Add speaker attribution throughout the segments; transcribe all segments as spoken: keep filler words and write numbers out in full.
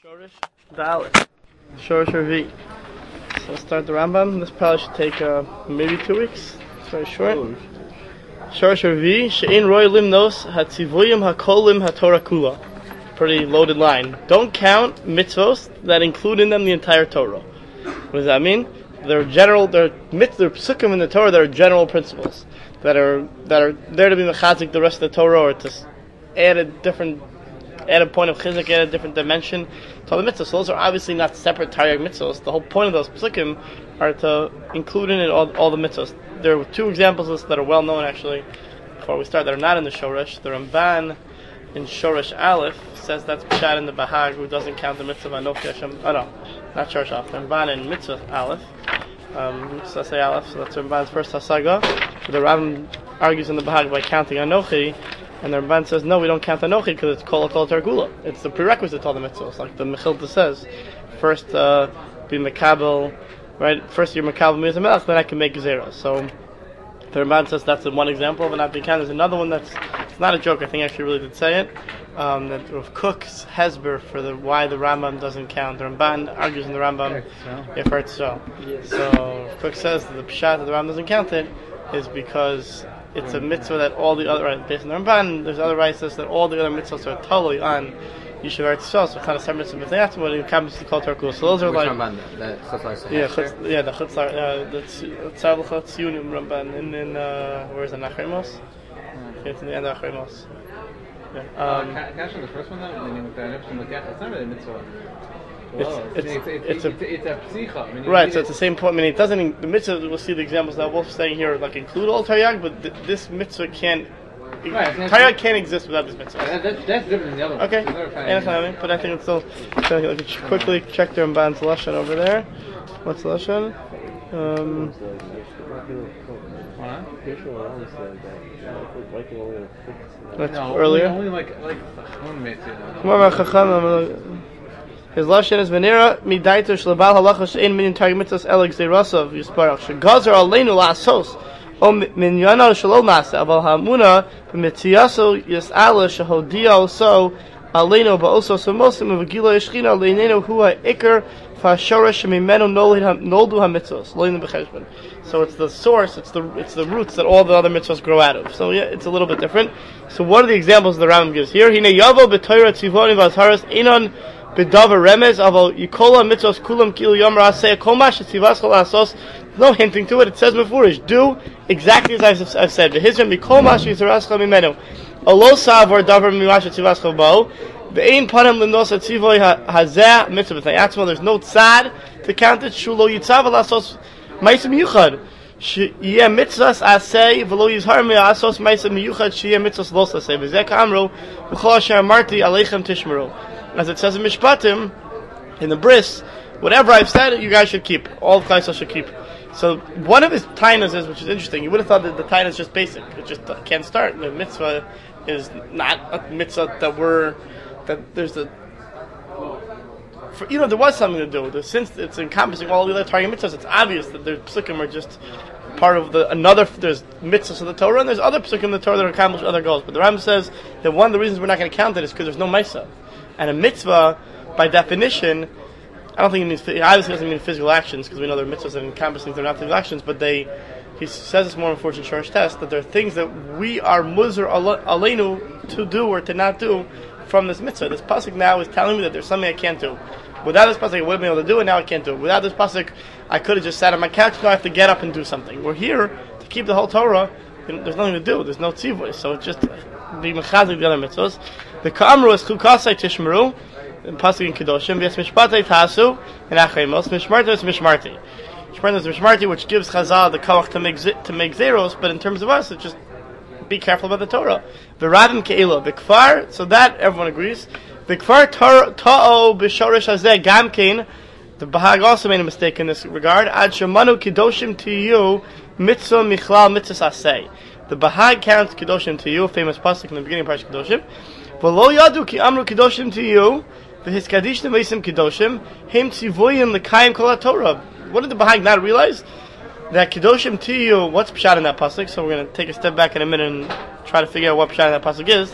Speaker 1: Shorish Dalit. Shorish Revi. So let's start the Rambam. This probably should take uh, maybe two weeks. It's very short. Shorish Revi. She'in roy limnos hatzivuyim hakolim haTorah kula. Pretty loaded line. Don't count mitzvos that include in them the entire Torah. What does that mean? They're general. They're mitzvos. They're psukim in the Torah. They're general principles that are that are there to be mechazik the rest of the Torah, or to add a different. Add a point of chizik, add a different dimension to all the mitzvahs. So those are obviously not separate Taryag mitzvahs. The whole point of those psukim are to include in it all, all the mitzvahs. There are two examples that are well known actually. Before we start, that are not in the Shoresh. The Ramban in Shoresh Aleph says that's Pshat in the Bahag, who doesn't count the mitzvah Anochi Hashem. Oh no, not Shoresh Aleph. The Ramban in Mitzvah Aleph. Um, so say Aleph. So that's Ramban's first hasaga. The Ram argues in the Bahag by counting Anochi. And the Ramban says, no, we don't count Anochi because it's Kol Kol Targula. It's the prerequisite to all the mitzvahs. Like the Mechilta says, first uh, be Mekabel, right? First you're Mekabel Mizah Melech, then I can make Gezerah. So the Ramban says that's one example of it not being counted. There's another one that's it's not a joke. I think I actually really did say it. Um, that Rav Kook's Hezber for the why the Rambam doesn't count. The Ramban argues in the Rambam if it's so. So Rav Kook says that the Pshat that the Rambam doesn't count it is because it's a mitzvah that all the other, right, based on the Ramban, there's other rights that all the other mitzvahs are totally on Yishuv Eretz Yisrael, so kind of separate mitzvahs, but they have to, when it comes to Kol Torah Kula. So those are like,
Speaker 2: Ramban? The Chutzlar
Speaker 1: yeah, chutz, yeah, the Chutzlar, uh, the Tzar L'chot Tziyunim Ramban, and then, uh, where is it, Nachrimos? Yeah, it's in the end of Nachrimos. Yeah. Um,
Speaker 3: uh, can I show the first one though? It's not really a mitzvah.
Speaker 1: It's, it's,
Speaker 3: it's,
Speaker 1: it's,
Speaker 3: it's,
Speaker 1: a,
Speaker 3: it's a psicha. I mean,
Speaker 1: right, so it's the same point. I mean, it doesn't, the mitzvah, we'll see the examples that Wolf's saying here, like include all Taryag, but th- this mitzvah can't, right, Taryag can't exist without this mitzvah.
Speaker 3: That, that, that's different than the other one.
Speaker 1: Okay, anytime, but I think it's still, so let me quickly check the Ramban's Lashon over there. What's the Lashon? Um, that's
Speaker 3: no,
Speaker 1: earlier.
Speaker 3: Only, only like, like, one
Speaker 1: mitzvah. His lashon is venera midaito shlabal halacha shein min targum mitzvos eleg zeirasav yisparach shegazer aleinu la'asos o minyana shalol nasa aval hamuna b'mitziyaso yis'ala shehodia so aleinu ba'oso samosim uvagila yishchina leinenu hua ikar fa'shoresh mimenu noldu hamitzvos loinu b'cheshbon. So it's the source, it's the it's the roots that all the other mitzvahs grow out of. So yeah, it's a little bit different. So what are the examples the Rambam gives here? Hine yavo b'toyra tzivoni v'azharas inon B'davar remez aval yikola mitzvos kulam kil yom raseh kol ma shetzivas chol asos. No hinting to it. It says before, do exactly as I've, I've said. V'hizram b'kol ma shetzivas chol mimenu. Alo savor davar mima shetzivas chol bo. V'ein panem l'nos atzivoy hazeh mitzvah b'tnei atzmo. There's no tzad to count it. Shulo yitzav alasos ma'asim yuchad. Sheyeh mitzvos aseh v'lo yizhar mi'asos ma'asim yuchad sheyeh mitzvos los aseh. V'zeh k'amru v'chol asher amarti aleichem tishmeru. As it says in Mishpatim, in the Bris, whatever I've said, you guys should keep. All of Klal should keep. So one of his tainas is, which is interesting. You would have thought that the taina is just basic. It just can't start. The mitzvah is not a mitzvah that we're that there's a. For, you know, there was something to do. The, since it's encompassing all the other Taryag mitzvahs, it's obvious that the psukim are just part of the another. There's mitzvahs of the Torah, and there's other psukim in the Torah that accomplish other goals. But the Ram says that one of the reasons we're not going to count it is because there's no ma'isa. And a mitzvah, by definition, I don't think it means, it obviously doesn't mean physical actions, because we know there are mitzvahs that encompass things that are not physical actions, but they, he says it's more unfortunate Shorish test, that there are things that we are muzar aleinu to do or to not do from this mitzvah. This pasuk now is telling me that there's something I can't do. Without this pasuk, I would have been able to do it, now I can't do it. Without this pasuk, I could have just sat on my couch, now I have to get up and do something. We're here to keep the whole Torah, there's nothing to do, there's no tzivui, so it's just be mechazik the other mitzvahs. The Ka'amru is Chukasai Tishmeru, in Pasuk in Kedoshim, V'yas Mishpatei Tasu, in Achemos, Mishmarti is Mishmarti. Mishmarti is Mishmarti, which gives Chazal the Kawach to make, to make zeros, but in terms of us, it's just be careful about the Torah. V'radim Ke'ilo, V'kfar, so that everyone agrees. V'kfar Ta'o B'shorish Hazeh Gamkein, the Bahag also made a mistake in this regard. Ad Shemanu Kedoshim Tiyu, Mitzvah Michlal Mitzvah Aseh. The Bahag counts Kedoshim Tiyu, famous Pasuk in the beginning of Parashat Kedoshim. V'lo yadu ki amru kedoshim to you, v'hiskadishtem v'yisim kedoshim, him tzivoyim l'kayim kol HaTorah. What did the Bahag not realize? That kedoshim to you, what's pshat in that pasuk? So we're going to take a step back in a minute and try to figure out what pshat in that pasuk is.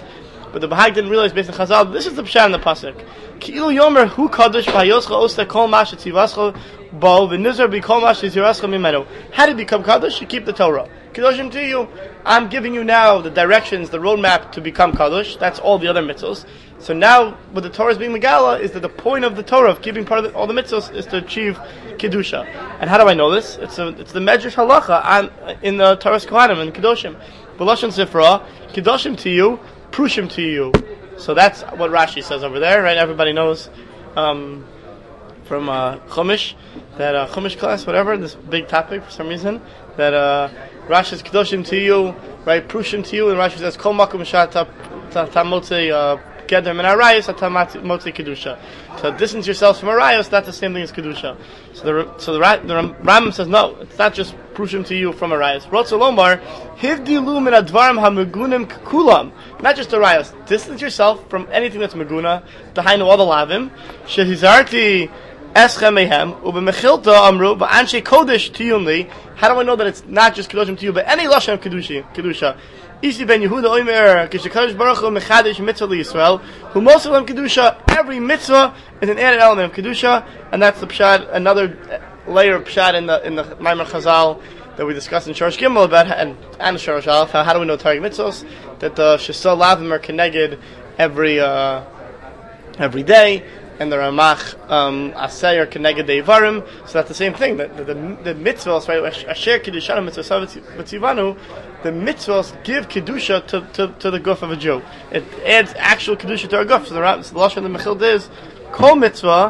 Speaker 1: but the Bahag didn't realize based on Chazal, this is the Pshat in the Pasuk. Ki'ilu yomer hu kadosh v'hayoscha osta kol ma shetzivascha bo v'nizar b'kol ma shetzivascha mimenu. How do you become Kadosh? You keep the Torah. Kedoshim to you, I'm giving you now the directions, the roadmap to become Kadosh. That's all the other mitzvahs. So now, what the Torah is being Megala is that the point of the Torah, of keeping part of the, all the mitzvahs, is to achieve Kedusha. And how do I know this? It's a, it's the Medrash Halacha on, in the Torah's Kohanim and Kedoshim. B'lashon Sifra, Kedoshim to you, Prushim to you. So that's what Rashi says over there, right? Everybody knows um, from uh, Chumash, that uh, Chumash class, whatever, this big topic for some reason, that uh, Rashi says Kedoshim to you, right? Prushim to you, and Rashi says Kol Makom Shat Tamotze uh Gedem and Arayos Atamotze Kedusha. So distance yourselves from Arayos, that's the same thing as Kedusha. So the so the, the Rambam says no, it's not just Prushim to you from Arayos. Rotz Lomar Hivdilu min advarim hamegunim kulam. Not just Arayos. Distance yourself from anything that's meguna. Dahainu all the lavim. Shehizarti eschem mehem ubemechilta amru va'anshe kodesh tiyumli. How do I know that it's not just Kedoshim to you, but any lashon Kedusha? Kedusha. Isi ben Yehuda oimer kishakadosh baruch hu mechadish mitzvah liyisrael hu mosalem kedusha. Every mitzvah is an added element of kedusha, and that's the pshat, another layer of pshat in the in the Maimar Chazal that we discussed in Shorosh Gimel about and and Shorosh Aleph. How, how do we know Targum mitzvahs? That the shesol lavim are connected every uh, every day, and the Ramach um, Asay are connected deivarim. So that's the same thing. That the, the, the mitzvahs, right? Asher kidushanu mitzvah v'tzivanu. The mitzvahs give kedusha to, to, to the guf of a Jew. It adds actual kedusha to our guf. So the so the lashon of the Mechilta is kol mitzvah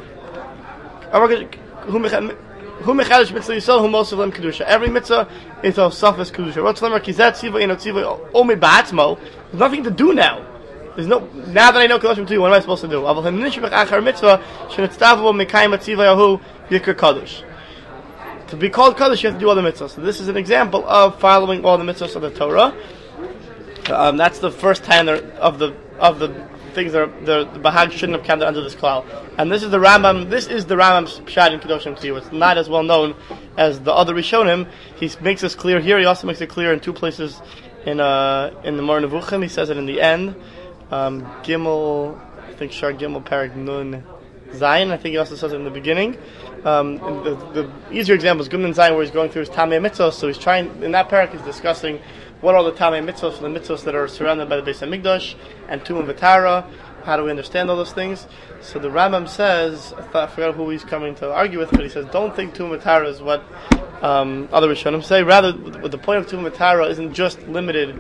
Speaker 1: hu mechadish mitzvah yisrael hu most of them kedusha. Every mitzvah is of selfless kedusha. Rotz lemer kizat tziva ino tziva omid ba'atzmo. There's nothing to do now. There's no now that I know kedoshim to you. What am I supposed to do? Avol hanishbech achar mitzvah shenitztavo mekayim tziva yahu yikar kadosh. To be called Kaddish, you have to do all the mitzvahs. So this is an example of following all the mitzvahs of the Torah. Um, that's the first time of the of the things that are, the, the Bahag shouldn't have counted under this klal. And this is the Rambam. This is the Rambam's pshat in Kedoshim to you. It's not as well known as the other Rishonim. He makes this clear here. He also makes it clear in two places in uh, in the Mor Nevuchim. He says it in the end. Um, Gimel, I think Shar Gimel Parak Nun Zayin. I think he also says it in the beginning. Um, the, the easier example is Gimel Zayin, where he's going through his Tamei Mitzvos. So he's trying, in that parak, he's discussing what are the Tamei Mitzvos, the Mitzvos that are surrounded by the Beis HaMikdash and Tum V'Tara. How do we understand all those things? So the Rambam says, I, thought, I forgot who he's coming to argue with, but he says, don't think Tum V'Tara is what um, other Rishonim say. Rather, the point of Tum V'Tara isn't just limited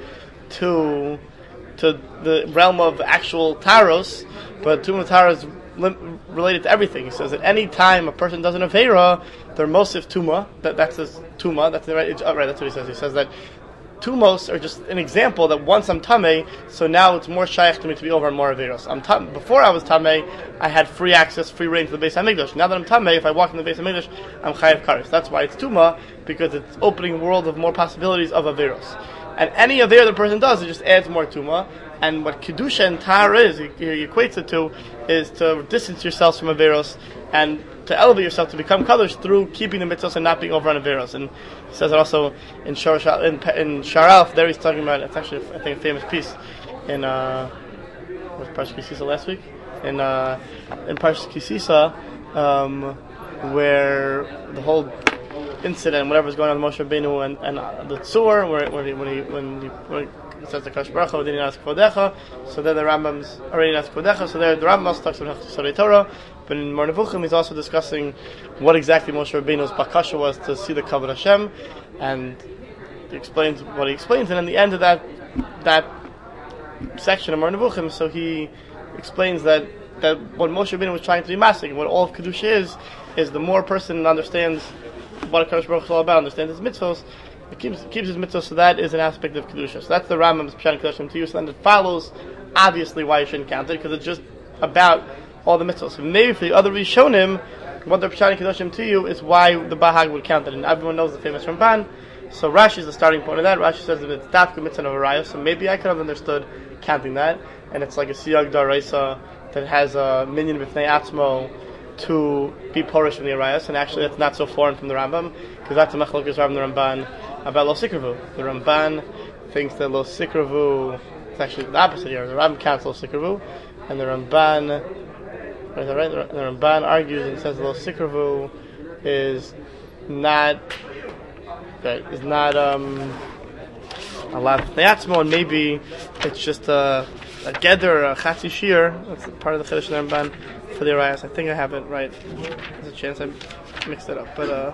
Speaker 1: to to the realm of actual taros, but Tum V'Tara is lim- related to everything. He says that any time a person does an Aveira, they're Mosif Tuma. That, that's his Tuma. That's the right, oh, right. That's what he says. He says that Tumos are just an example that once I'm Tameh, so now it's more shaykh to me to be over on more Averos. I'm tam- Before I was Tameh, I had free access, free reign to the Beis HaMikdash. Now that I'm Tameh, if I walk in the Beis HaMikdash, I'm Chayav Karis. That's why it's Tuma, because it's opening a world of more possibilities of Averos. And any Aveir the person does, it just adds more Tuma. And what Kedusha and Tar is, he, he equates it to, is to distance yourselves from Averos and to elevate yourself to become Kadosh through keeping the mitzvahs and not being over on Averos. And he says it also in Shar in, in Sharalf, there he's talking about, it's actually, I think, a famous piece in, uh, was Parshas Kisisa last week? In, uh, in Parshas Kisisa, um, where the whole incident, whatever was going on with Moshe Rabbeinu and, and uh, the Tzur, where, where he, when he, when he, when he says the Kadosh Baruch Hu didn't ask Kvodecha, so then the Rambam's already asked Kvodecha, so there the Rambam talks about Chassidei Torah, but in Mor Nevuchim he's also discussing what exactly Moshe Rabbeinu's bakasha was to see the Kavod Hashem, and he explains what he explains, and in the end of that that section of Mor Nevuchim, so he explains that, that what Moshe Rabbeinu was trying to be masking, what all of Kedusha is, is the more a person understands what Kadosh Baruch Hu is all about, understands his mitzvos, it keeps keeps his mitzvos, so that is an aspect of Kedusha. So that's the Rambam's Pshat Kedoshim to you, so then it follows, obviously, why you shouldn't count it, because it's just about all the mitzvos. So maybe for the other Rishonim, what they're Pshat Kedoshim to you is why the Bahag would count it, and everyone knows the famous Ramban, so Rashi is the starting point of that. Rashi says that it's Dafka Mitzvah of Arayos, so maybe I could have understood counting that, and it's like a Siyag Daraisa that has a minyan b'fnei atzmo to be Porish from the Arayos, and actually that's not so foreign from the Rambam, because that's a Machlokes Rav and the Ramban about Lo Sikravu. The Ramban thinks that Lo Sikravu, actually the opposite here. The Ram counts Lo Sikravu, and the Ramban, right? The, right, the Ramban argues and says Lo Sikravu is not right, is not um allowed for Yatzmo, and maybe it's just a a Geder, a Chatzi Shir. That's part of the Chiddush in the Ramban for the Arayas. I think I have it right. There's a chance I mixed it up, but uh,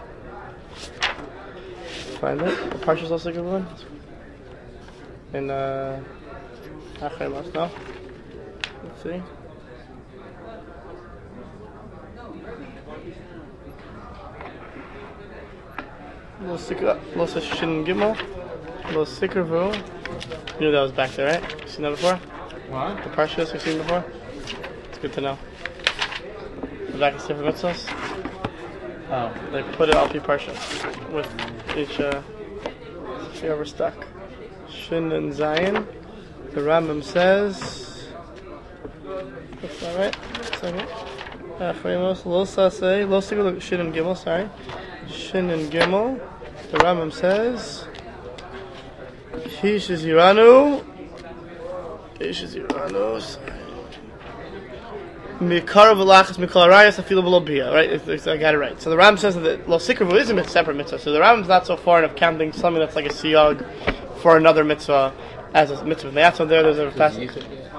Speaker 1: find it. The Parshas Lo Sikravu in uh, Achrei Mos. No, let's see. Lo Sikravu, Lo Shin Gimel, Lo Sikravu. You knew that was back there, right? You seen that before?
Speaker 3: What?
Speaker 1: The Parshas you've seen before? It's good to know. The back of Sefer Mitzvos.
Speaker 3: Oh.
Speaker 1: They put it all through Parshas with each, uh, if you're ever stuck. Shin and Zion. The Rambam says, that's not right. Second. Achreimos, Lo Saseh, Lo Sikravu, Shin and Gimel, sorry. Shin and Gimel. The Rambam says, Hish is Yiranu. Hish is Yiranu. Mikar v'lachas mikol arayas afilu b'lo bia. Right, it's, it's, I got it right. So the Ram says that Lo Sikravu is a separate mitzvah. So the Ram's not so far enough counting something that's like a siyag for another mitzvah as a mitzvah. That's there. There's a passage.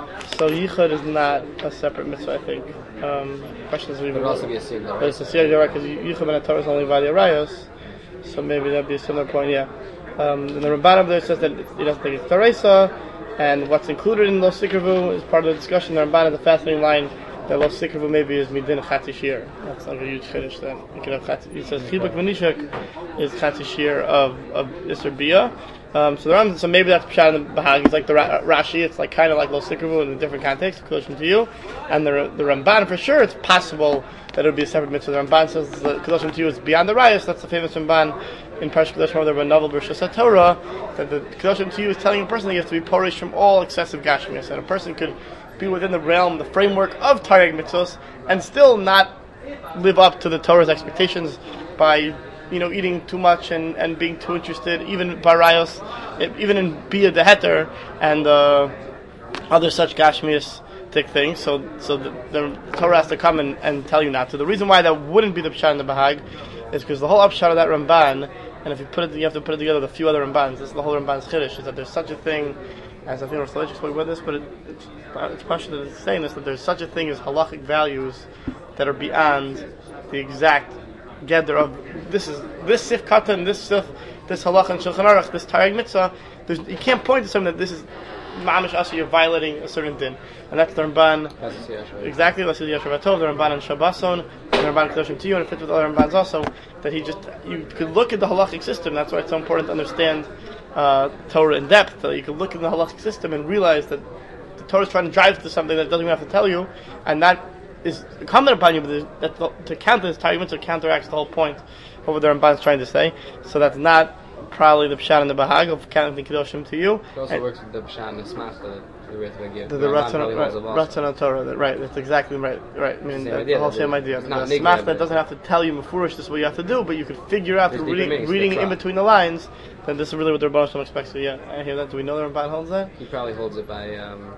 Speaker 1: So yichud is not a separate mitzvah. I think. Um, question is,
Speaker 2: it would also be a siyag,
Speaker 1: but it's a siyag, right? Because yichud and Torah is only by the arayas. So maybe that'd be a similar point. Yeah. Um, and the Ramban over there says that he doesn't think it's Teresa, and what's included in Lo Sikravu is part of the discussion. The Ramban has a fascinating line that Lo Sikravu maybe is Midin Chatzi Shir. That's like a huge Chiddush then. You can have Chatzi. He says Chibuk V'Nishak is Chatzi Shir of of Isser Bia. Um, so the Ramban, so maybe that's Pshat in the Bahag. It's like the Ra- Rashi. It's like kind of like Lo Sikravu in a different context. Kedoshim to you, and the the Ramban for sure. It's possible that it would be a separate mitzvah. The Ramban says that Kedoshim to you is beyond the Rayas. That's the famous Ramban in Parshas Kedoshim where there were novel B'Rishos Torah that the Kedoshim to you is telling a person that you have to be porish from all excessive gashmias, and a person could be within the realm, the framework of Taryag mitzvos, and still not live up to the Torah's expectations by, you know, eating too much and, and being too interested, even barayos, even in Bia de Heter and uh, other such gashmias things. So, so the, the Torah has to come and, and tell you not to. The reason why that wouldn't be the pshat in the Bahag is because the whole upshot of that Ramban, and if you put it, you have to put it together with a few other Rambans. This is the whole Ramban's Chiddush, is that there's such a thing as I think Rosh Hashanah spoke about this, but it, it's it's question that it's saying this, that there's such a thing as halachic values that are beyond the exact gather of this is this sif katan, this sif, this halach and shulchan aruch, this taryag mitzvah. There's, you can't point to something that this is mamish asa, you're violating a certain din, and that's the Ramban. Exactly, that's the Yashav Tov, the Ramban and Shabbason, the Ramban Kedoshim Tiyu, and it fits with other Rambans also. That he just you could look at the halachic system. That's why it's so important to understand uh, Torah in depth. So you can look at the halachic system and realize that the Torah is trying to drive to something that it doesn't even have to tell you, and that is incumbent upon you. But that the, to counter this Taryag mitzvah counteracts the whole point of what the Ramban is trying to say. So that's not probably the pshat in the Bahag of counting Kedoshim to you.
Speaker 2: It also and works with the pshat and the smach, the the
Speaker 1: the Ratzon Torah. That, right, that's exactly right. Right, I mean the, the whole same idea. The smach that doesn't have to tell you mafurish this is what you have to do, but you could figure out through reading, reading in between the lines. Then this is really what the Rebbe Shalom expects. So yeah, I hear that. Do we know the Ramban holds that?
Speaker 2: He probably holds it by um,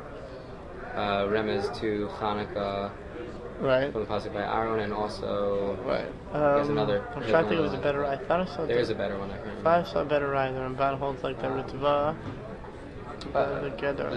Speaker 2: uh, remez to Hanukkah.
Speaker 1: Right.
Speaker 2: From the pasuk by Aaron, and also
Speaker 1: right.
Speaker 2: Um, there's another.
Speaker 1: I'm trying to think if there's a better. I thought I saw.
Speaker 2: There is a better one. I heard.
Speaker 1: If I saw a better right, the Ramban holds like the Ritva, uh, the Gedor.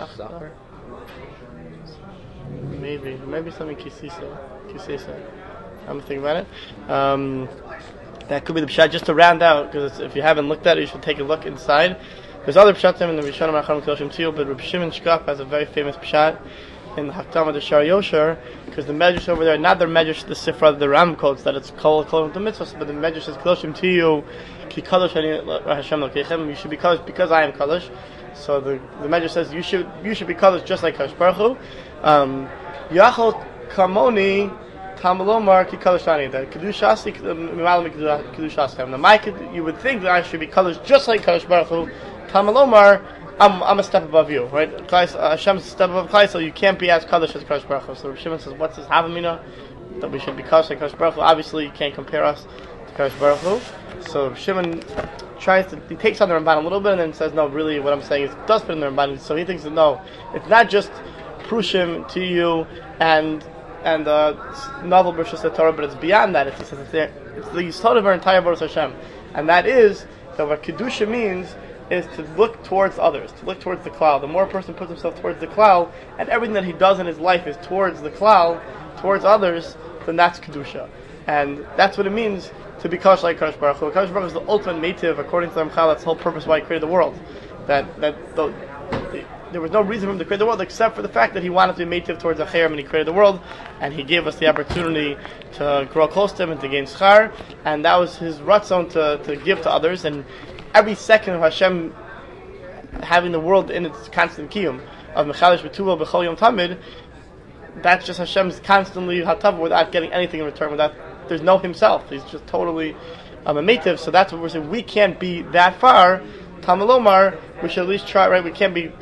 Speaker 1: Maybe, maybe something Kisisa, Kisisa. I'm thinking about it. Um, that could be the pshat. Just to round out, because if you haven't looked at it, you should take a look inside. There's other pshatim in the Rishonim Achronim Kedoshim Tiyu, but Reb Shimon Shkaf has a very famous pshat in the Hakdama de Shar Yosher, because the Medrash over there, not the Medrash, the Sifra, the Ram quotes that it's kol kol the mitzvahs, but the Medrash says Kedoshim Tiyu, ki kadosh ani Hashem lokechem. You should be kadosh because I am kadosh. So the the Medrash says you should you should be kadosh just like Kadosh Baruch Hu. Um, Yachol kamoni tamalomar ki kadosh ani. That kedushasi mimalim kedushasem. Now, my you would think that I should be kadosh just like Kadosh Baruch Hu. Tamalomar. I'm I'm a step above you, right? Uh, Hashem's a step above Klai, so you can't be as Kaddish as Kadosh Baruch Hu. So Rav Shimon says, what's this Havamina? That we should be Kaddish like Kadosh Baruch Hu. Obviously, you can't compare us to Kadosh Baruch Hu. So Rav Shimon tries to, he takes on the Ramban a little bit and then says, no, really what I'm saying is, it does fit in the Ramban. So he thinks that no, it's not just prushim to you and and uh, novel versus the Torah, but it's beyond that. It's, he says it's, there, it's the yisod of our entire Baruch Hashem, and that is that what kedusha means is to look towards others, to look towards the klal. The more a person puts himself towards the klal, and everything that he does in his life is towards the klal, towards others, then that's kedusha, and that's what it means to be kadosh like Kadosh Baruch Hu. Kadosh Baruch Hu is the ultimate native, according to the Ramchal. That's the whole purpose why he created the world. That that the, the, there was no reason for him to create the world except for the fact that he wanted to be native towards Acherim, and he created the world, and he gave us the opportunity to grow close to him and to gain schar, and that was his ratzon to, to give to others. And every second of Hashem having the world in its constant kiyum of Mechalish B'Tuva B'Chol Yom Tamid, that's just Hashem's constantly hatav without getting anything in return. Without there's no himself. He's just totally um, a native. So that's what we're saying. We can't be that far. Tamalomar, we should at least try. Right? We can't be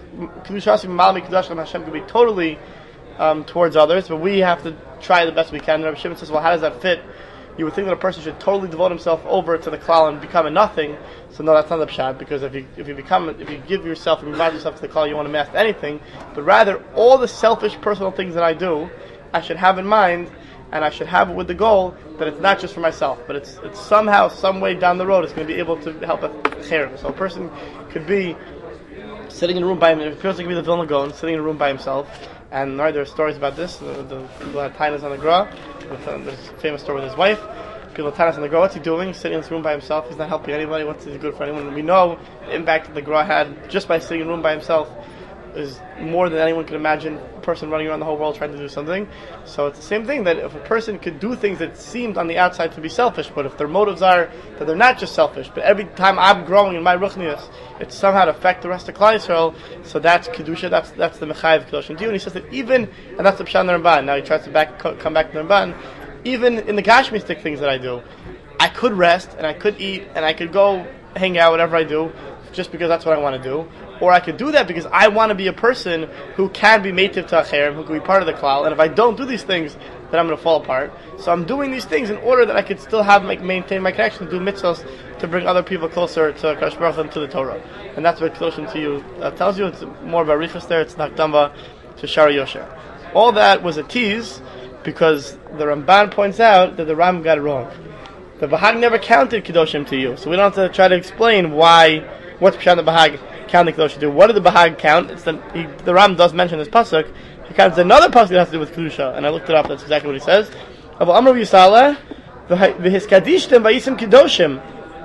Speaker 1: Hashem can be totally um, towards others, but we have to try the best we can. And Rabbi Shimon says, well, how does that fit? You would think that a person should totally devote himself over to the klal and become a nothing. So no, that's not the pshat, because if you if you become if you give yourself and provide yourself to the klal, you want to master anything. But rather, all the selfish personal things that I do, I should have in mind, and I should have it with the goal that it's not just for myself, but it's it's somehow, some way down the road, it's going to be able to help a cherem. So a person could be sitting in a room by himself. A person could be the Vilna Gaon, sitting in a room by himself. And right, there are stories about this. The, the people had tainas on the gra. There's a famous story with his wife. People had tainas on the gra. What's he doing? He's sitting in this room by himself. He's not helping anybody. What's he good for anyone? And we know the impact that the gra had just by sitting in a room by himself is more than anyone could imagine. A person running around the whole world trying to do something. So it's the same thing, that if a person could do things that seemed on the outside to be selfish, but if their motives are that they're not just selfish, but every time I'm growing in my ruchnius, it's somehow to affect the rest of Klal Yisrael, so that's kedusha. That's that's the mechayev kedoshim to you. And he says that even, and that's the pshat in the Ramban. Now he tries to back come back to the Ramban. Even in the gashmistic things that I do, I could rest and I could eat and I could go hang out, whatever I do, just because that's what I want to do. Or I could do that because I want to be a person who can be mative to Acherim, who can be part of the klal. And if I don't do these things, then I'm going to fall apart. So I'm doing these things in order that I could still have make, maintain my connection, do mitzvahs to bring other people closer to Kadosh Baruch Hu and to the Torah. And that's what Kedoshim to you uh, tells you. It's more about Richas there. It's Nakdamba to Shari Yosher. All that was a tease because the Ramban points out that the Ram got it wrong. The Bahag never counted Kedoshim to you, so we don't have to try to explain why. What's Pshat the Bahag counting Kedoshim to? What did the Bahag count? It's the, he, the Ram does mention this pasuk. He counts another pasuk that has to do with Kedusha, and I looked it up. That's exactly what he says. Of Amrav Yisrael, v'hiskadishtem vayisim Kedoshim.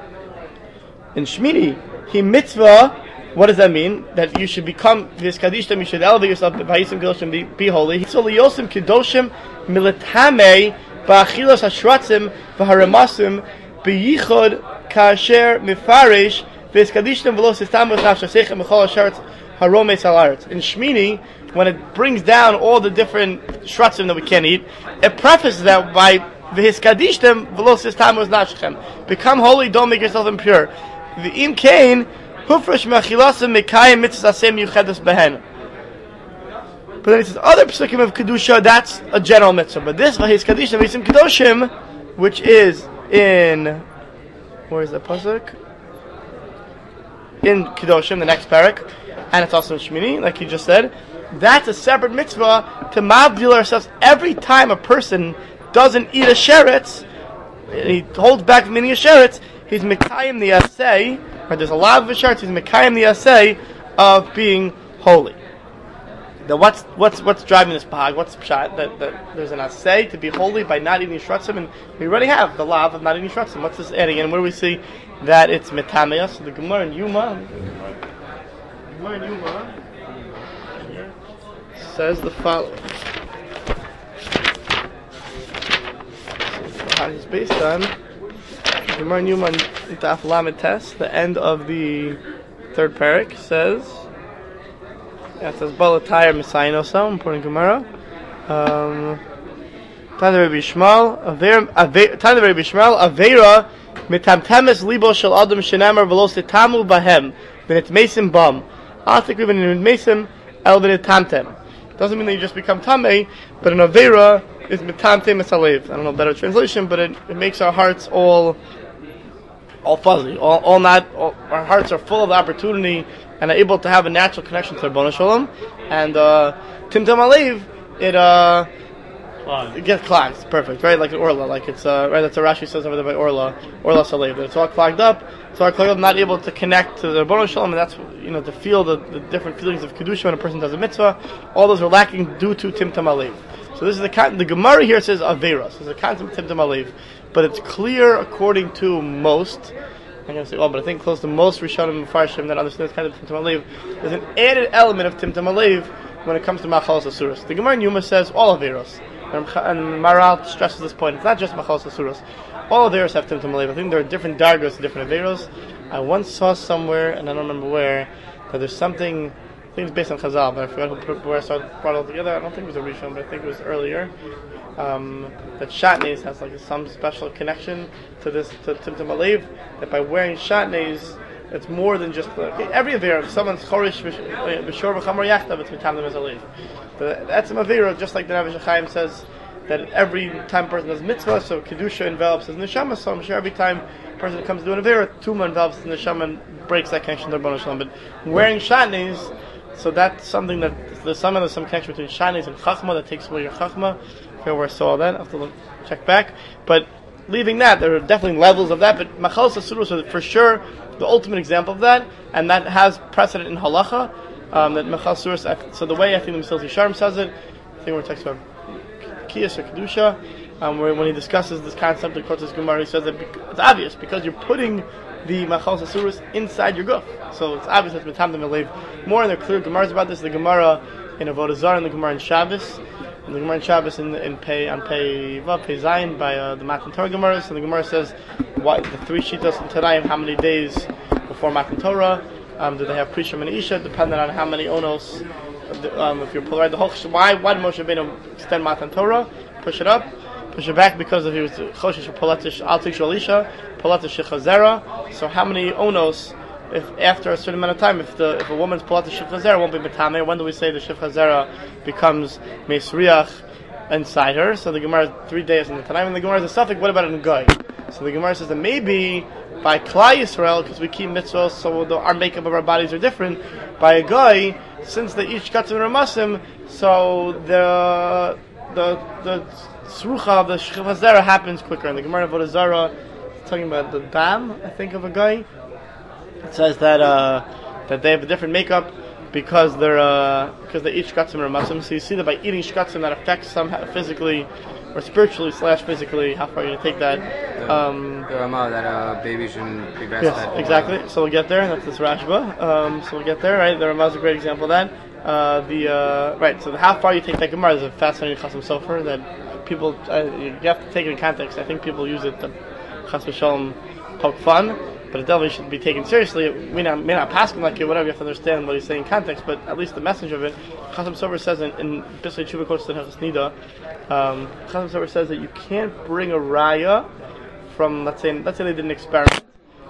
Speaker 1: In Shmini, he mitzvah. What does that mean? That you should become v'hiskadishtem. You should elevate yourself. Vayisim Kedoshim, be, be holy. So liyosim Kedoshim milatame ba'achilas hashratzim v'haramasim beyichod kasher mifarish. In Shmini, when it brings down all the different shratzim that we can't eat, it prefaces that by become holy, don't make yourself impure. But then he says other psukim of kedusha, that's a general mitzvah. But this which is in, where is the pasuk? In Kedoshim, the next parak, and it's also in Shmini, like you just said, that's a separate mitzvah to mavdil ourselves. Every time a person doesn't eat a sheretz, he holds back from eating a sheretz, he's mekayim the asay, or there's a lot of sheretz, he's mekayim the asay of being holy. Now what's what's what's driving this bahag? What's the pshat? That, that there's an asay to be holy by not eating shratzim, and we already have the lav of not eating shratzim. What's this adding? And where do we see that it's metameya? So the Gemara in Yuma, Gemara in Yuma says the following. So it's based on Gemara in Yuma in Daf Lamed Tes, the end of the third parak says. Yeah, it says Balatayr Messianosa, important Gemara. Um, Tana Rabbi Yishmael, Tana Rabbi Yishmael, Avera mitamtemes libo shel adam shenamer v'lo setamu bahem v'net mesim bam. I'll take even in mesim el v'net tamtem. Doesn't mean that you just become tamei, but an Avera is mitamtem esalev. I don't know a better translation, but it, it makes our hearts all all fuzzy, all, all not. All, our hearts are full of opportunity and are able to have a natural connection to Ribono Shalom. And uh, Timtum Alev, it uh, it gets clogged. Perfect, right? Like an Orla, like it's uh, right. That's what Rashi says over there by Orla, Orla Salev. It's all clogged up. It's all clogged up, not able to connect to the Ribono Shalom, and that's, you know, to feel the, the different feelings of kedusha when a person does a mitzvah. All those are lacking due to Timtum Alev. So this is the con- the Gemara here says Averos. This is a concept of Timtum Alev, but it's clear according to most. I'm going to say all, but I think close to most Rishonim and Farshim that understand this kind of Timtum Alev. There's an added element of Timtum Alev when it comes to Machalos Asuros. The Gemara in Yuma says all Averos, and, and Maral stresses this point. It's not just Machalos Asuros. All Averos have Timtum Alev. I think there are different dargos to different Averos. I once saw somewhere, and I don't remember where, that there's something. I think it's based on Chazal, but I forgot who put, where I saw brought it all together. I don't think it was a Rishon, but I think it was earlier. Um, that Shatnez has like some special connection to this to Timtum Alev. That by wearing Shatnez, it's more than just uh, every avera. If someone's chorish b'shor v'chamor yachtav, it's mitam them as a lev. But that's an avera, just like the Navi Chaim says that every time a person does mitzvah, so kedusha envelops his neshama. So I'm sure every time a person comes to do an avera, tuma envelops his neshama and breaks that connection to Ribono Shalom. But wearing Shatnez, so that's something that there's some there's some connection between Shatnez and chachma that takes away your chachma. Where I saw that, I have to look, check back. But leaving that, there are definitely levels of that. But Machalos Asuros is for sure the ultimate example of that, and that has precedent in halacha. Um, that Machalos Asuros. So the way I think the Mesilas Yesharim says it, I think we're talking about Kiyas or Kedusha, um, where when he discusses this concept in Kortzis Gemara, he says that it's obvious because you're putting the Machalos Asuros inside your guf. So it's obvious that Mitam them Alev. More and there are clear Gemaras about this. The Gemara in Avodah Zarah and the Gemara in Shabbos. And the Gemara in Shabbos in, in Pei on Pei Vav Pei Zayin by uh, the Matan Torah Gemara. So the Gemara says what the three shitas in Tanaim, how many days before Matan Torah um, do they have Prisham and Isha, depending on how many onos. Um, if you're polarized, the whole why why did Moshe Rabbeinu extend Matan Torah, push it up, push it back because if he was Choshesh for Polatish Altik Shalisha, Polatish Shechazera. So how many onos? If after a certain amount of time, if the if a woman's polata shifcha zera won't be betame, when do we say the shifcha zera becomes meisriach inside her? So the Gemara three days in the Tanaim, and the Gemara is a suffix. What about in a guy? So the Gemara says that maybe by Klal Yisrael, because we keep mitzvahs, so the, our makeup of our bodies are different. By a guy, since they each got to ramasim, so the the the srucha of the shifcha zera happens quicker. And the Gemara of Avodah Zarah is talking about the dam, I think, of a guy. It says that uh, that they have a different makeup because they're uh, because they eat shkatzim or masim. So you see that by eating shkatzim that affects somehow physically or spiritually slash physically. How far are you going to take that?
Speaker 2: The,
Speaker 1: um,
Speaker 2: the Ramah that uh, baby shouldn't be breastfed.
Speaker 1: Yes, exactly. So we'll get there. That's this Rashba. Um, so we'll get there. Right, the Ramah is a great example of that. Uh, the uh, right. So the, how far you take that Gemara is a fascinating chasam sofer that people uh, you have to take it in context. I think people use it to chas v'shalom poke fun. But it definitely should be taken seriously. We not, may not pass him like it, whatever. You have to understand what he's saying in context, but at least the message of it. Chasam Sofer says in, in Bislei Tshuva quotes the Hilchos Nida. Um, Chasam Sofer says that you can't bring a raya from let's say let's say they did an experiment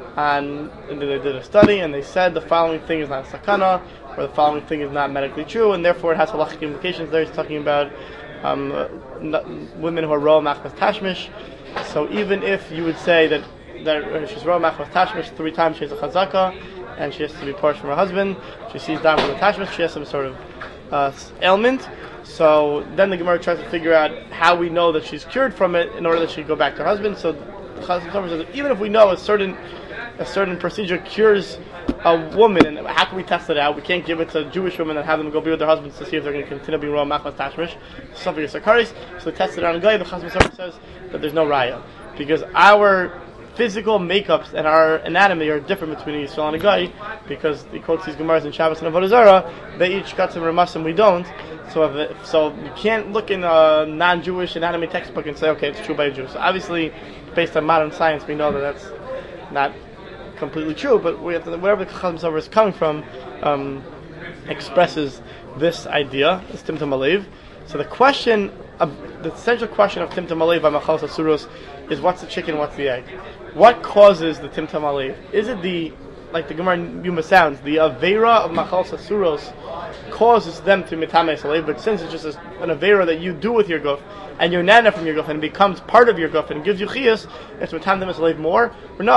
Speaker 1: and, and they did a study and they said the following thing is not sakana or the following thing is not medically true and therefore it has halachic implications. There he's talking about um, uh, women who are roa machmas tashmish. So even if you would say that. That she's roa machmas tashmish three times, she has a chazaka, and she has to be parched from her husband. She sees down from the tashmish, she has some sort of uh, ailment. So then the Gemara tries to figure out how we know that she's cured from it in order that she can go back to her husband. So the Chazal Sofer says that even if we know a certain a certain procedure cures a woman, and how can we test it out? We can't give it to Jewish women and have them go be with their husbands to see if they're going to continue being roa machmas tashmish. Something is sakaris. So they test it out on a guy. The Chazal Sofer says that there's no raya because our physical makeups and our anatomy are different between Yisrael and a guy because he quotes these Gemaras in Shabbos and Avodah Zarah. They each got some ramasim, we don't. So if it, so you can't look in a non-Jewish anatomy textbook and say, okay, it's true by a Jew. So obviously, based on modern science, we know that that's not completely true. But we have to, wherever the Chacham Sofer is coming from, um, expresses this idea, this Timtum Alev. So the question, of, the central question of Timtum Alev by Machalos Asuros is what's the chicken, what's the egg? What causes the Timtum Alev? Is it the, like the Gemara in Yuma sounds, the Avera of Machalos Asuros causes them to Mitame Alev, but since it's just a, an Avera that you do with your guf, and you're nana from your guf, and it becomes part of your guf, and gives you chiyas, it's Mitame Alev more? Or no,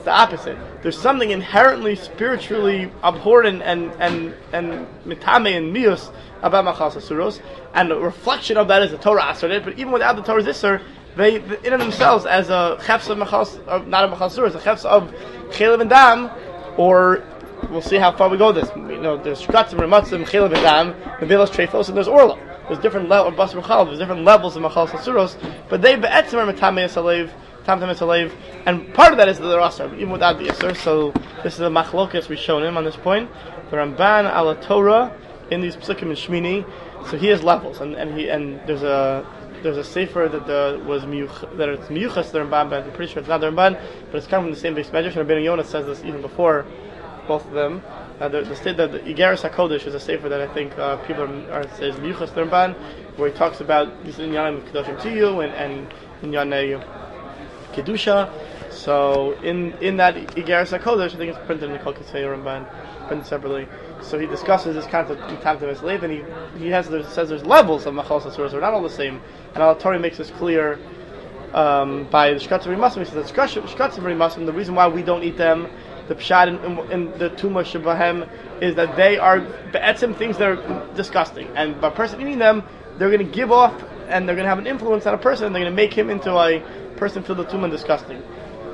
Speaker 1: it's the opposite. There's something inherently spiritually abhorrent and and and mitame and mius about machas asuros, and the reflection of that is the Torah asur it. But even without the Torah's isur, they in themselves as a chefs of machas, not a machas asuros, a chefs of chelev and dam, or we'll see how far we go with this. You know, there's shkatzim, rematzim, chelev and dam, mevilas treifos, and there's orla. There's different levels of basar machal. There's different levels of machal asuros, but they be'etzim are mitame esalev, tamtam esalev, and part of that is the rasar, even without the isur. So this is the machlokas we've shown him on this point. The Ramban ala Torah in these psukim in Shmini, so he has levels, and, and he and there's a there's a sefer that the was miyuch, that it's miyuchas the Ramban, but I'm pretty sure it's not the Ramban, but it's coming from the same base measure. And Rabbeinu Yonah says this even before both of them. Uh, the the state that the Igeres HaKodesh is a sefer that I think uh, people are, are says miyuchas the Ramban, where he talks about these inyanim kedoshim tiyu and and inyanei kedusha. So in in that Igeres HaKodesh, I think it's printed in the Kol Kitzvei Ramban, printed separately. So he discusses this concept in Tamtam Esalev, and he he has there, says there's levels of Machal Asuros, they're not all the same. And Al Torah makes this clear um, by the Shkatzim Rimasim. He says that Shkatzim Rimasim, the reason why we don't eat them, the Pshad in, in, in the Tumah Shabahem, is that they are be'etzim things that are disgusting. And by a person eating them, they're going to give off, and they're going to have an influence on a person, and they're going to make him into a person filled with Tumah and disgusting.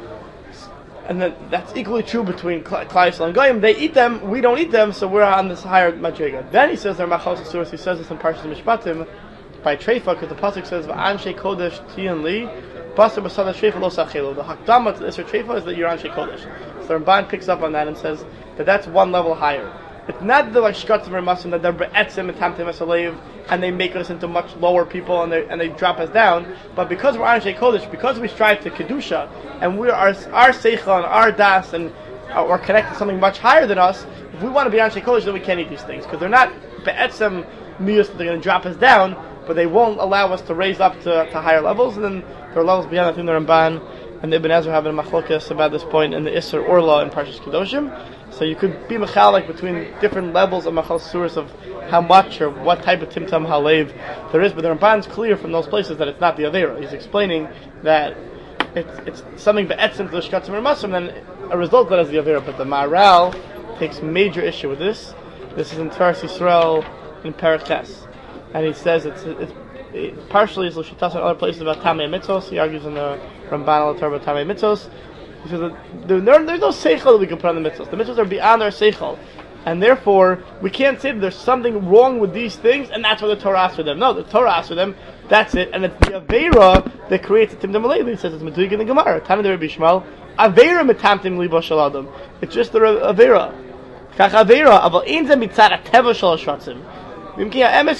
Speaker 1: And then that's equally true between Klal Yisrael and Goyim. They eat them, we don't eat them, so we're on this higher madriga. Then he says they're machal asuros. He says this in Parshas Mishpatim by Treifa, because the pasuk says v'anshe kodesh tiyan li basar b'sada treifa lo sachelo. The hakdama to this Treifa is that you're anshe kodesh. So the Ramban picks up on that and says that that's one level higher. It's not the like shkatzim or masim that they're be'etzim and tamtim esalev and they make us into much lower people and they and they drop us down. But because we're anshe kodesh, because we strive to kedusha and we are our seichel and our das and uh, we're connected to something much higher than us, if we want to be anshe kodesh, then we can't eat these things because they're not be'etzim miyus that they're going to drop us down, but they won't allow us to raise up to, to higher levels. And then there are levels beyond. I think the Ramban and the Ibn Ezra have a machlokas about this point in the Isser Orla in Parshas Kedoshim. So you could be mechalik between different levels of machal suras of how much or what type of timtam halev there is, but the Ramban's clear from those places that it's not the avera. He's explaining that it's it's something be'etzim to the shkatzim or masim, then a result of that is the avera. But the Maharal takes major issue with this. This is in Tvaras Yisrael in Paraches, and he says it's it's it, partially is l'shitas in other places about tamei mitzvos. He argues in the Ramban al Torah about tamei mitzvos. He says that there, there, there's no seichel that we can put on the mitzvahs. The mitzvahs are beyond our seichel. And therefore, we can't say that there's something wrong with these things, and that's why the Torah asks for them. No, the Torah asks for them, that's it. And it's the Aveira that creates the Timdam Alevi. It says it's Meduig in the Gemara. Tana de Rabbi Shmuel, Aveira metamtim libo shel adam. It's just the Aveira. Kach Aveira, aval ein ze mitzad ateva shel hashratzim. Everything that's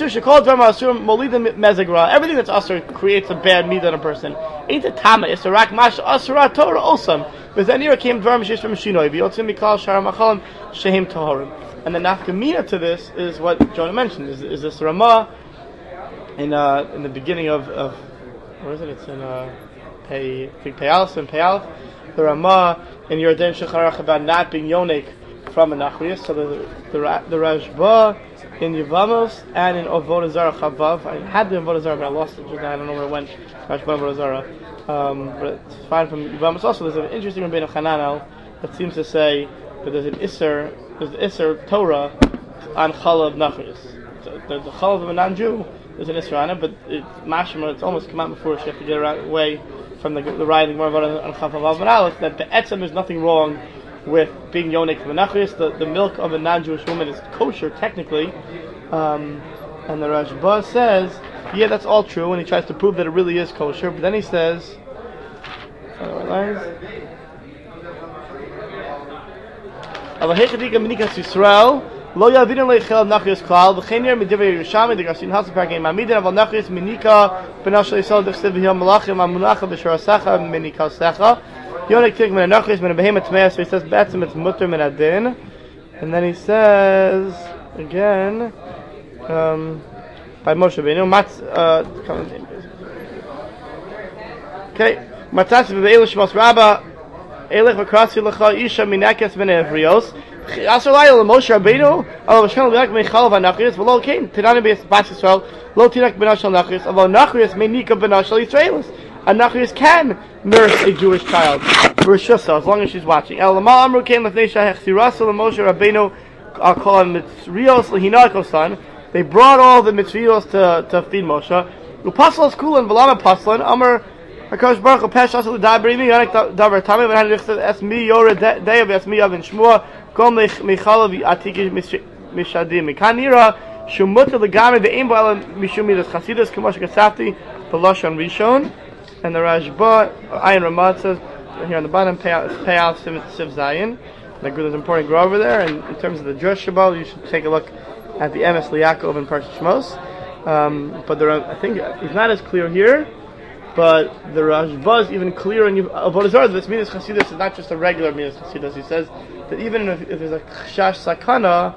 Speaker 1: asur creates a bad midah in a person. Ain't it tama? It's a rak mash asura Torah also. But then here came dvar mishish from Shinoi. V'yotzim mikal shara machalim shehem tahorim. And the nafkamina to this is what Jonah mentioned. Is, is this Ramah in uh, in the beginning of, of where is it? It's in uh, Pei I think Pei Aleph and Pei Aleph. The Ramah in Yordan Shecharach about not being yonik from a nachrius. So the the, the Rashba in Yevamos and in Avodah Zarah Chavav. I had the Avodah Zarah, but I lost it just now. I don't know where it went. Rashba Avodah Zarah. Um, but it's fine from Yevamos. Also, there's an interesting Rabbeinu Hananel that seems to say that there's an Isser, there's an Isser Torah on Chalav Nachrius. So the, the Chalav of a non-Jew, there's an Isser on it, but it's Mashma, it's almost come out before you have to get away from the, the writing more about on Chavav and Aleph, that the Etzem there's nothing wrong with being yonik from a nachrius. The, the milk of a non-Jewish woman is kosher technically, um, and the Rashba says, yeah, that's all true, and he tries to prove that it really is kosher. But then he says, lines. Lo yavinu leichel nachrius klal v'chenir midivei Yerushalmi the Garsin Hasan Paragim Amidin aval nachrius minika benashal Yisrael dechsev v'hiyam malachim amunacha b'sharasacha minika secha yonik tik min nachrius min behemoth tmeis. So he says betzim it's mutter min adin, and then he says again um, by Moshe Rabbeinu matz uh, okay matzas v'eilu shmos rabba elech v'krasi lecha isha minakes v'nevrios. Asur layel Moshe Rabbeinu, alav Hashem l'minak meichal v'nachrius v'lo kein tinani b'yis bas Yisrael lo tinak b'nashal nachrius alav nachrius meinika b'nashal Yisraelis. a Nachrius can nurse a Jewish child for a Shusa, as long as she's watching. El Lama Amru came with Nesha Hechsirasa Moshe Rabbeinu Akol Mitzrios Lehinako. They brought all the Mitzrios to, to feed Moshe. Upaslas Kulan Valama Paslan Amr Hakadosh Baruch Hu Pesh Asal Dabrimi Yanik Davar Tami Van Hanichted Esmi Yore Deyav Esmi Yav and Shmua Gom Michalav Atiki Mishadim Mikanira Shumut the Gami the Aim Bala Mishumi the Chasidus Kamosh Kasafti Baloshon Rishon. And the Rashba, Ayin Ramad says, here on the bottom, pay out, pay out Siv Zayin. The good is important to go over there. And in terms of the Jewish Shabbat, you should take a look at the Emes Liyakov and Parshat Shmos. Um, but there are, I think it's not as clear here, but the Rashba is even clearer in Avodah Zarah. This Midas Chasidus is not just a regular Midas Chasidus. He says that even if, if there's a Chash Sakana,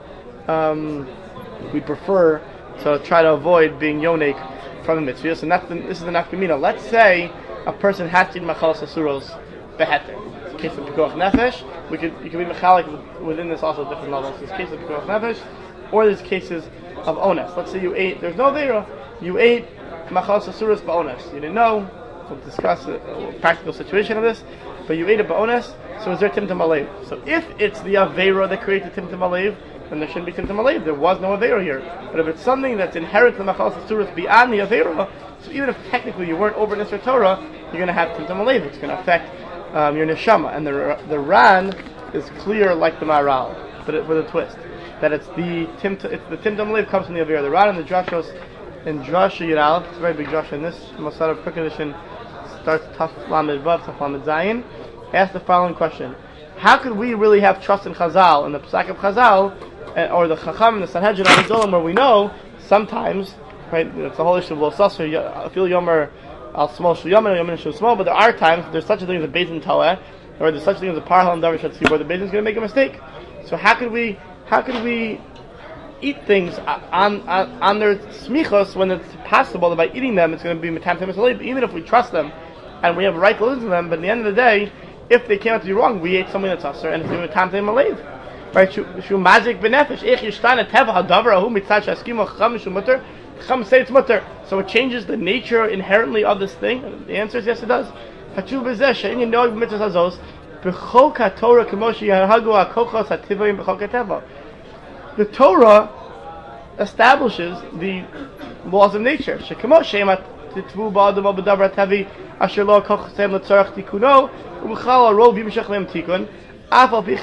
Speaker 1: um, we prefer to try to avoid being Yonik from the mitzvahs, and that's the, this is the nafkamina. Let's say a person has to eat machalas asuros beheter. In the case of pikuach nefesh, we could you could be mechalik within this also different levels. There's cases of pikuach nefesh, or there's cases of ones. Let's say you ate. There's no vera. You ate machalas asuros ba'ones. You didn't know. We'll discuss a, a practical situation of this, but you ate it ba'ones. So is there timtum alev? So if it's the avera that created timtum alev, then there shouldn't be timtum alev. There was no avera here. But if it's something that's inherent to the machalas asuros beyond the avera, so even if technically you weren't over Nisr Torah, you're going to have timtum alev. It's going to affect um, your neshama. And the the Ran is clear like the Maral, but it, with a twist that it's the timtum. It's the timtum alev comes from the avera. The Ran and the Drashos in Drasha Yiral. It's a very big Drasha in this Masad of Quick Edition. Starts Taf Lamed Vav, Taf Lamed Zayin. Ask the following question: how could we really have trust in Chazal, in the Pesach of Chazal, uh, or the Chacham and the Sanhedrin on the Zolim, where we know sometimes, right? It's the whole issue of Lo Sasser, Afil Yomer Al Small Shul Yomer, Yomer Shul Small. But there are times there's such a thing as a Beis Din Toeh, or there's such a thing as a Parhal and Davar Shatzi, where the Beis Din is going to make a mistake. So how could we, how could we eat things on on, on their smichos when it's possible that by eating them it's going to be metam temes alev, even if we trust them and we have a right to listen to them? But at the end of the day, if they came out to be wrong, we ate something that's usher, and it's going to be metam temes alev. Right? Shu mazik benefesh. Ich yishtan teva hadavar ahu mitzad shaskimu chacham shu mutter. Chacham say it's mutter. So it changes the nature inherently of this thing. And the answer is yes, it does. Hachu b'zeh she'in yinoag b'mitzvahs hazos b'chok haTorah k'mo she'yahagu hakochos hativayim b'chok hateva. The Torah establishes the laws of nature. Shekemo she'emat titvu ba'adam al b'davar tavi asher lo kochosem l'tzarach tikuno u'b'chal arov yimshach le'em tikun. Sometimes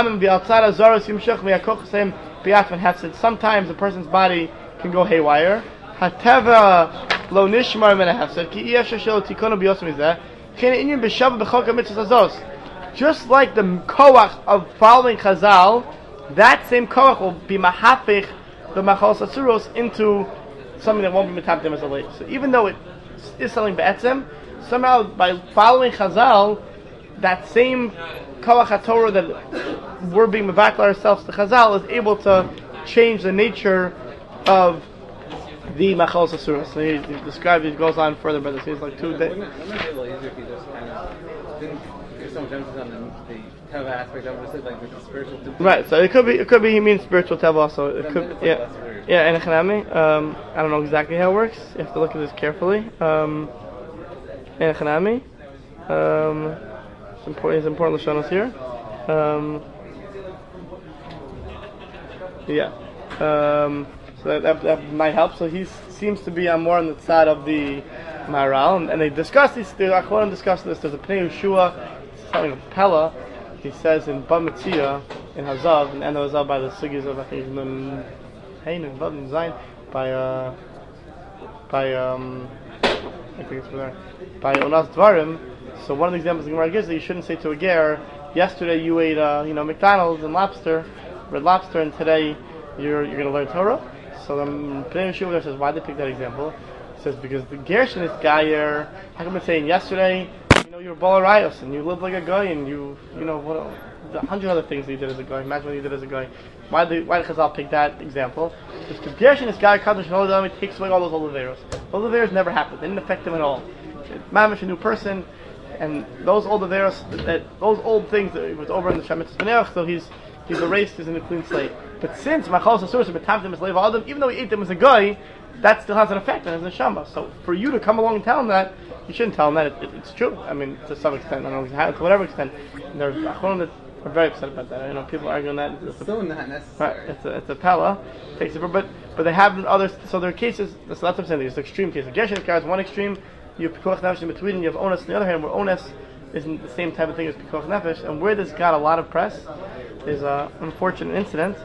Speaker 1: a person's body can go haywire. Just like the koach of following Chazal, that same koach will be mahafich the machalas asuros into something that won't be metamtem as a late. So even though it is something be'etzem, somehow by following Chazal, that same Koach HaTorah that we're being mevakla ourselves to Chazal is able to change the nature of the Machalos Asuros. So he, he describes, it goes on further, but this is like two days.
Speaker 2: Wouldn't it be a little easier if you just kind of didn't do so much emphasis on the, the Teva aspect of it, just like the spiritual too?
Speaker 1: Right, so it could be, it could be he means spiritual Teva also. It could,
Speaker 2: like
Speaker 1: yeah, yeah, and Echanami. Um, I don't know exactly how it works. You have to look at this carefully. Um, and Echanami. Um, it's important, it's important Lashonos here. Um, yeah. Um, so that, that, that might help. So he seems to be on more on the side of the Maharal, and, and they discuss this. The Achronim discuss this. There's a Pnei Yeshua, something of Pella. He says in Bava Metzia in Hazav, and Eno Hazav by the Sugis of I think Nun Hein and Vav and Zayin by uh, by um, I think it's from there by Onas Dvarim. So one of the examples the Gemara gives that you shouldn't say to a ger, yesterday you ate uh, you know McDonald's and lobster, red lobster, and today you're you're going to learn Torah. So the Pnei Yeshua says, why did they pick that example? He says because the Gershon is Gayer. How come it's saying yesterday, you know, you were Baal Arayos and you lived like a guy and you you know what a hundred other things that you did as a guy. Imagine what you did as a guy. Why did why did Chazal pick that example? Because Gershon is Gayer Kadosh and it takes away all those old averos. Those averos never happened. They didn't affect him at all. Mamish a new person. And those old averos, that those old things that it was over in the Shemitz B'nerach, so he's he's erased, he's in a clean slate. But since Machalos Asuros and Betamtim is Leiv Adam, even though he ate them as a guy, that still has an effect on his neshama. So for you to come along and tell him that, you shouldn't tell him that it, it, it's true. I mean, to some extent, I don't know, to whatever extent. And there's achronim that are very upset about that. You know, people arguing that
Speaker 2: It's
Speaker 1: it's
Speaker 2: so
Speaker 1: a,
Speaker 2: not necessary.
Speaker 1: right, it's a it's a pella, takes it for, but but they have others. So there are cases. So that's what I'm saying. There's extreme cases. Geshen is one extreme. You have pikuach nefesh in between, and you have onus on the other hand, where onus isn't the same type of thing as pikuach nefesh. And where this got a lot of press is an unfortunate incident.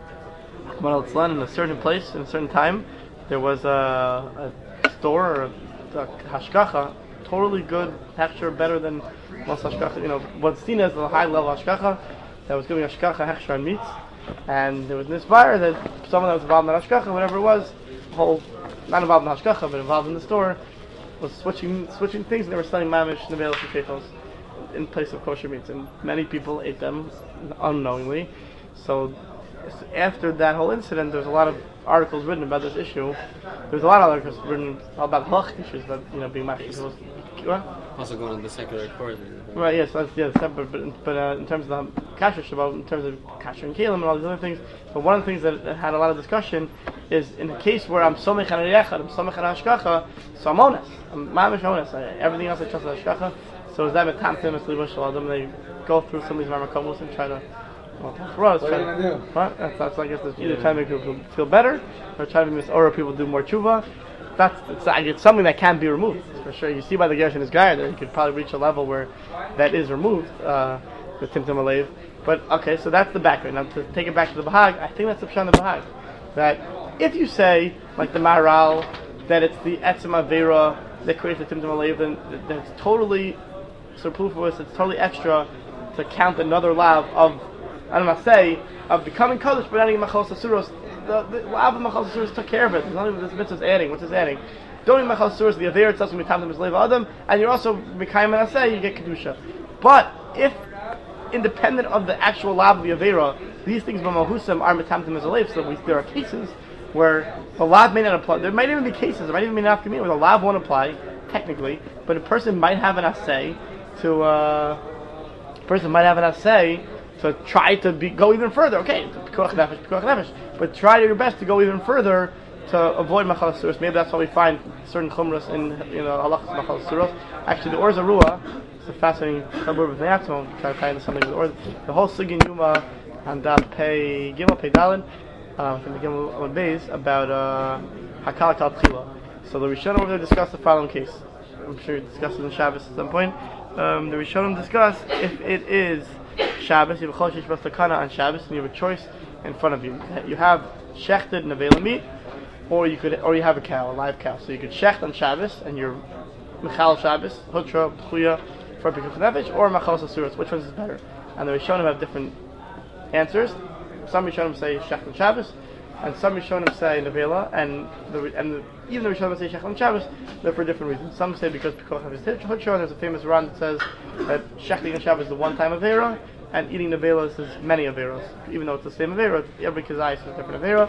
Speaker 1: In a certain place, in a certain time, there was a, a store or a, a hashgacha, totally good, texture better than most hashgacha. You know, what's seen as a high level hashgacha that was giving hashgacha hechsher on meats, and there was this buyer that someone that was involved in the hashgacha, whatever it was, whole not involved in the hashgacha but involved in the store, was switching switching things, and they were selling mamish nevelos and sheitos in place of kosher meats, and many people ate them unknowingly. So after that whole incident, there's a lot of articles written about this issue. There's a lot of articles written about halach issues, that you know being mashing. What?
Speaker 4: Also going on the secular court.
Speaker 1: Right. Yes. That's yeah. Separate. But but uh, in terms of the kasher shabbat, in terms of kasher and kalim and all these other things. But one of the things that, that had a lot of discussion is in the case where I'm somech on reyechad, I'm somech on hashgacha, so I'm honest. I'm mamish honest. Everything else I trust is hashgacha. So is that with tamtim and libush shalom? They go through some of these marmakovos and try to. Well,
Speaker 2: what are you going to do?
Speaker 1: What? That's, that's I guess that's either trying to make people feel better or trying to make or people do more tshuva. That's it's, it's something that can be removed for sure. You see by the Gershon is guy that you could probably reach a level where that is removed uh, with Timtum Alev. But okay, so that's the background. Now to take it back to the Bahag, I think that's the Pshan of the Bahag. That if you say like the Maharal that it's the Etzem Avera that creates the Timtum Alev, then that's totally superfluous. It's totally extra to count another lav of. I don't know, say, of becoming Kaddish, but not even Machal Sasuros. The, the Lav of Machal Sasuros took care of it. There's not even this mitzvah's adding. What's this adding? Don't even Machal Sasuros, the Aver itself is going to be Tamtim Mitzvah Adam, and you're also Mekayim and Aseh, you get Kedusha. But, if, independent of the actual Lav of the Avera, these things by Mahusam are Metamtim Mitzvah, so we, there are cases where the Lav may not apply. There might even be cases, there might even be an after where the Lav won't apply, technically, but a person might have an Aseh to, uh, a person might have an Aseh to try to be, go even further. Okay, pikuach nefesh, pikuach nefesh, but try your best to go even further to avoid machal suros. Maybe that's why we find certain chumras in you know halachas machal suros. Actually, the Or Zarua, it's a fascinating chumra with Neatzon. Try to find something with the Or. The whole Sigin Yuma and that pay Gimel pay Dalin um, from the Gimel on Beis about uh, Hakal Kal Tchila. So the Rishonim over there discuss the following case. I'm sure you discussed it in Shabbos at some point. Um, the Rishonim discuss if it is Shabbos, you have a chol sheish b'stakana on Shabbos, and you have a choice in front of you. You have shechted nevela meat, or you could, or you have a cow, a live cow. So you could shecht on Shabbos, and you're mechal Shabbos, hutra, b'chuya, for pikuach nefesh, or machal sasuros. Which one is better? And the Rishonim have different answers. Some Rishonim say shecht on Shabbos, and some Rishonim say nevela, and the and the, even the Rishonim say shecht on Shabbos, they're for different reasons. Some say because pikuach nefesh is hutra. There's a famous Ran that says that shechting on Shabbos is the one time avera, and eating nevelas is many averos. Even though it's the same avera, every kazayis is a different avera.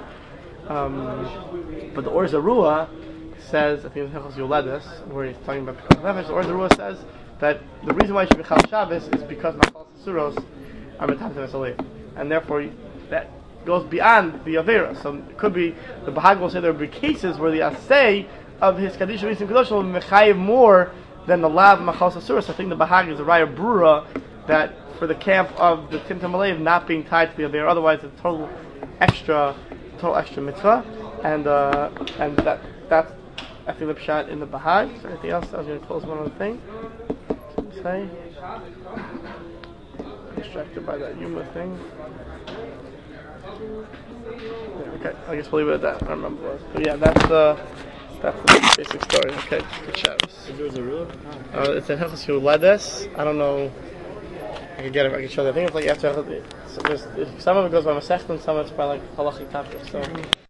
Speaker 1: Um, but the Or Zarua says, I think it's Hilchos Yoledes, where he's talking about pikuach nefesh. The Or Zarua says that the reason why you should be chal Shabbos is because machal sasuros are metamtim esalev, and therefore that goes beyond the avera. So it could be the Bahag will say there will be cases where the asay of his kaddish v'nisim kadosh will be mechayev more than the lav machal sasuros. I think the Bahag is a raya brura that for the camp of the Timtum Alev not being tied to the avera, otherwise it's total extra, total extra mitzvah, and uh, and that that's I think the pshat in the Bahag. Is there anything else? I was going to close one other thing. To say, distracted by that Yuma thing. Yeah, okay, I guess we'll leave it at that. I don't remember what. But yeah, that's the that's the basic story. Okay, good Shabbos. Uh, it's in Hilchos Yoledes. I don't know. I can get it. I can show that. I think it's like after. So some of it goes by Masechta, and some of it's by like halachic topics. So.